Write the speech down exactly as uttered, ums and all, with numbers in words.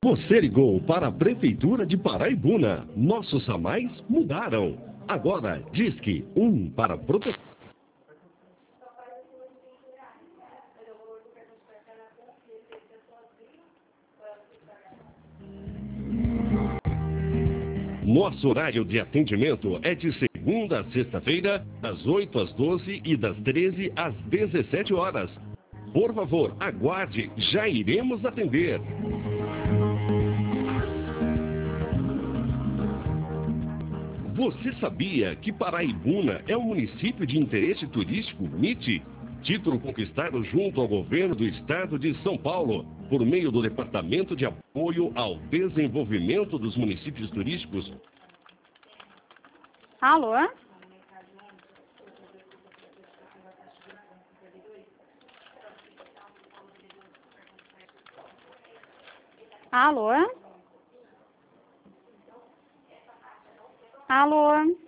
Você ligou para a Prefeitura de Paraibuna. Nossos ramais mudaram. Agora, Disque um para proteção. Nosso horário de atendimento é de segunda a sexta-feira, das oito às doze e das treze às dezessete horas. Por favor, aguarde, já iremos atender. Você sabia que Paraibuna é um município de interesse turístico M I T? Título conquistado junto ao governo do estado de São Paulo, por meio do Departamento de Apoio ao Desenvolvimento dos Municípios Turísticos. Alô? Alô? Alô?